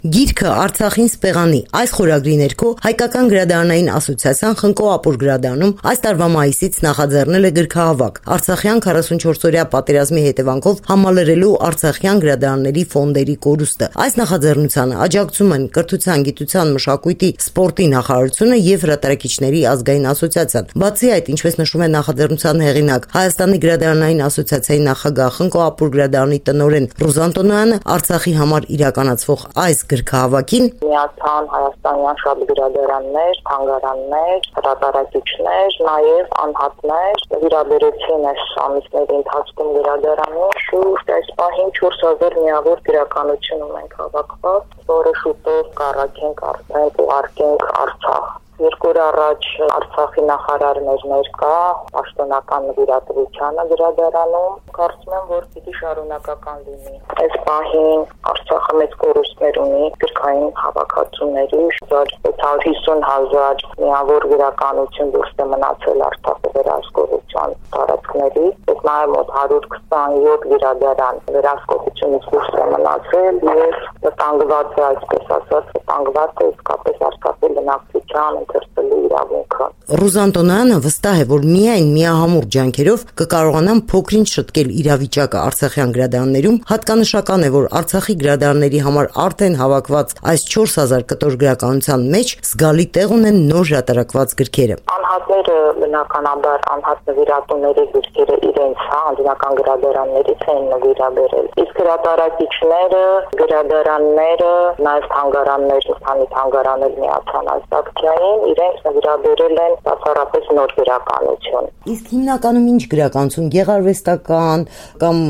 Գիրքը Արցախին սպեղանի այս խորագրի ներքո Հայկական գրադարանային ասոցիացիան Խնկո Ապուր գրադարանում այս տարվա մայիսից նախաձեռնել է գրքահավաք Արցախյան 44-օրյա պատերազմի հետևանքով համալրելու արցախյան գրադարանների ֆոնդերի կորուստը։ Այս նախաձեռնությանը աջակցում են Կրթության, Գիտության, Մշակույթի, Սպորտի նախարարությունը եւ Հրատարակիչների ազգային ասոցիացիան։ Բացի այդ, ինչպես նշում է նախաձեռնության հեղինակ Հայաստանի գրադարանային ասոցիացիայի նախագահ Խնկո Ապուր գրադարանի տնօրեն Ռուզան Տոնոյանը, Արցախի համար իրականացվող այս գրքահավաքին միացան հայաստանյան շատ գրադարաններ, թանգարաններ, հրատարակիչներ, նաև անհատներ վերաբերեցին այս ամիսների ընթացքում գրադարանին շուրջ այս պահին 4000 միավոր գրականություն ունենք հավաքված, որը շուտով կառաջենք ուղարկենք Արցախ։ Երկու օր առաջ Արցախի նախարարներ ներկա պաշտոնական նվիրատվությանը գրադարանում, կարծում եմ, որ պիտի շարունակական լինի։ Այս պահին Արցախը մեծ կորուստներ ունի գրքային հավաքածուների, 650,000 միավոր գրականություն դուրս է մնացել Արցախի վերահսկողության տարածքներից, նաև մոտ 127 գրադարան վերահսկողությունից դուրս է մնացել եւ վտանգված է, այսպես ասած, վտանգված է իսկապես Արցախի բնակչության իրավունքը։ Ռուզան Տոնոյանը վստահ է, որ միայն միահամուռ ջանքերով կկարողանան փոքրինչ շտկել իրավիճակը արցախյան գրադարաններում, հատկանշական է, որ Արցախի գրադարանների համար արդեն հավաքված այս 4000 կտոր գրականության մեջ զգալի տեղ ունեն նոր հրատարակված գրքերը։ Անհատները բնականաբար անհատ նվիրատուների գրքերը իրենց անձնական գրադարաններից են նվիրաբերել։ Իսկ հրատարակիչները, գրադարանները, նաև թանգարաններ, քանի թանգարաններ միացան այս ակցիային, իրենց նվիրաբերել են բացառապես նոր գրականություն։ Իսկ հիմնականում ինչ գրականություն, գեղարվեստական կամ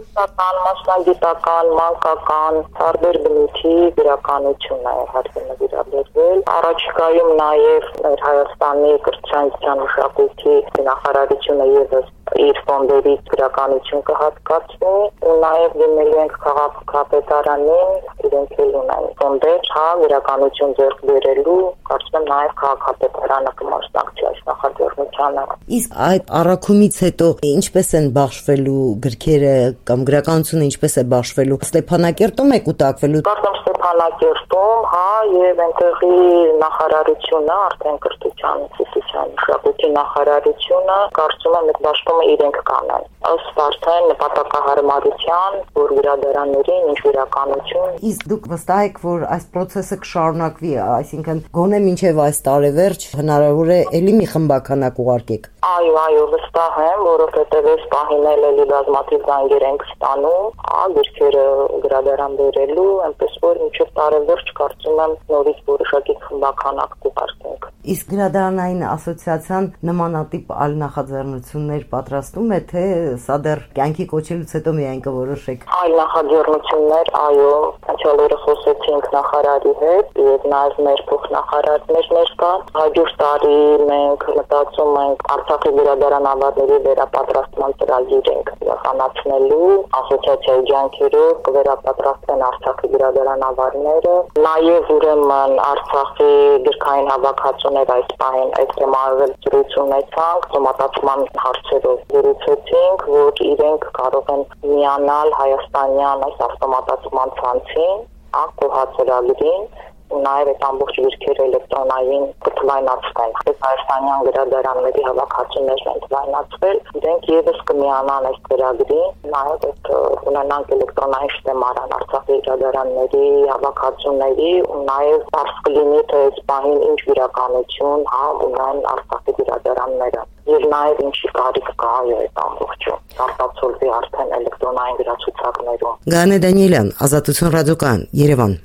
մասնագիտական, մանկական, տարբեր բնույթի գրականություն է հարկի նվիրաբերվել։ Առաջիկայում նաև մեր Հայաստանի Կրթության, Մշակույթի նախարարությունը եւս իր ֆոնդերից գրականություն կհատկացնի, ու նաև դիմելու ենք քաղաքապետարանին, իրենք էլ ունեն ֆոնդեր, գրականություն ձեռք բերելու, կարծում եմ նաև քաղաքապետարանը կմասնակցի այս նախաձեռնությանը։ Իսկ այդ առաքումից հետո ինչպես են բաշխվելու գրքերը կամ գրականությունը ինչպես է բաշխվելու։ Ստեփանակերտում եք կուտակվելու։ Կարծում Ստեփանակերտում, եւ այնտեղի նախարարությունը, արդեն Կրթության, Գիտության, Մշակույթի նախարարությունը, կարծում եմ այդ բաշխումը իրենք կանեն։ Ըստ արդեն նպատակահարմարության, որ գրադարաններին ինչ գրականություն։ Իսկ դուք վստահ եք, որ այս process-ը կշարունակվի, այսինքն գոնե մինչև այս տարեվերջ հնարավոր է էլի մի խմբականակ ուղարկեք։ Այո, վստահ եմ, որովհետև այս պահին էլի բազմաթիվ զանգեր ենք ստանում, գրքերը գրադարան բերելու, այնպես որ մինչև տարեվերջ կարծում եմ նորից որոշակի խմբականակ կուղարկենք։ Իսկ գրադարանային ասոցիացիան նմանատիպ այլ նախաձեռնություններ պատրաստում է, թե սա դեռ կյանքի կոչելուց հետո միայն կորոշեք։ Այլ նախաձեռնություններ, այո, անցյալ օրը խոսեցինք նախարարի հետ եւ նաեւ մեր փոխնախարարներ ներկա։ Հաջորդ տարի մենք մտածում ենք Արցախի գրադարանավարների վերապատրաստման ծրագիր ենք իրականացնելու, ասոցիացիայի ջանքերով կվերապատրաստեն Արցախի գրադարանավարները, նաեւ ուրեմն Արցախի գրքային հավաքածուներ այս պահին էկստեմարվել զրույց ունեցանք, համատացման հարցերով զրուցեցինք, որ իրենք կարող են միանալ հայաստանյան այս ավտոմատացման ցանցին, կոհացրագրին, նաև այդ ամբողջ գրքերը էլեկտրոնային կթվայնացվեն։ Հայաստանյան գրադարանների հավաքածուներն են թվայնացվել, իրենք եւս կմիանան այս ծրագրին, նաև այդ ունենանք էլեկտրոնային շտեմարան Արցախի գրադարանների հավաքածուների, ու նաև բարձ կլինի թե այս պահին ինչ գրականություն ունեն Արցախի գրադարանները։ Եվ նաև ինչի կարիք կա այդ ամբողջը արտացոլվի արդեն էլեկտրոնային գրացուցակներում։ Գանե Դանիելյան, Ազատություն ռադիոկայան, Երևան։